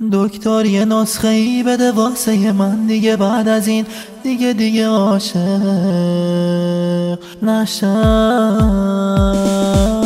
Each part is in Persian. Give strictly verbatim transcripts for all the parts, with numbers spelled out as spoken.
دکتر یه نسخه ای بده واسه من دیگه، بعد از این دیگه دیگه عاشق نشم.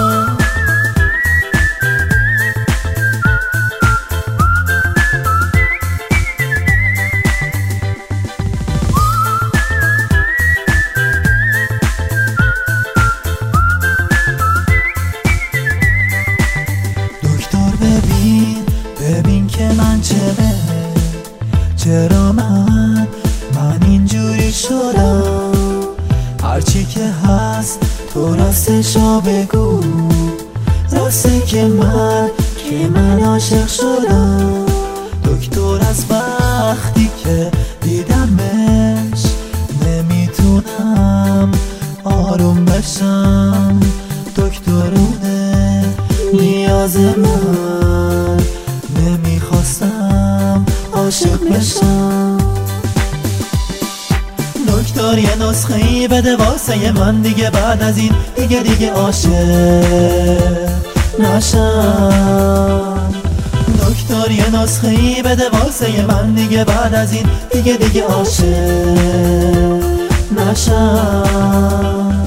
دکتر ببین ببین که من چه چرا من من اینجوری شدم، هرچی که هست تو راستشو بگو، راسته که من که من عاشق شدم. دکتر از وقتی که دیدمش نمیتونم آروم بشم، دکترونه نیاز من، نمیخواستم عاشق بشم. دکتر یه نسخه ای بده واسه من دیگه، بعد از این دیگه دیگه عاشق نشم. دکتر یه نسخه ای بده واسه من دیگه، بعد از این دیگه دیگه عاشق نشم.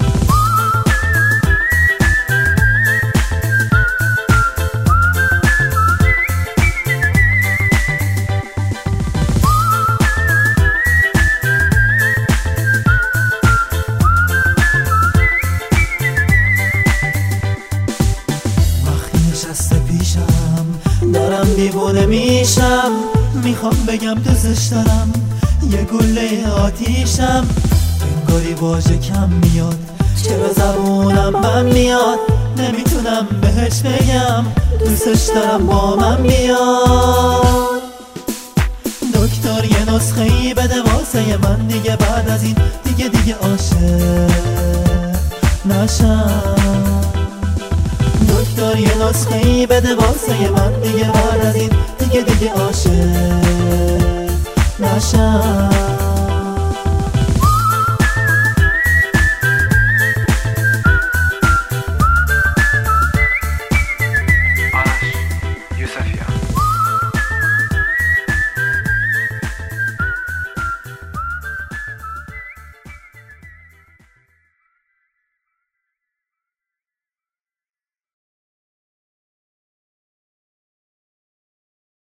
نشسته پیشم دارم دیوونه میشم، میخوام بگم دوستش دارم یه گله آتیشم، انگاری واژه کم میاد چرا زبونم بم میاد، نمیتونم بهش بگم دوستش دارم با من بیاد. دکتر یه نسخه ای بده واسه من دیگه، بعد از این دیگه دیگه عاشق نشم. دکتر یه نسخه ای بده واسه من دیگه، بعد از این دیگه دیگه عاشق نشم.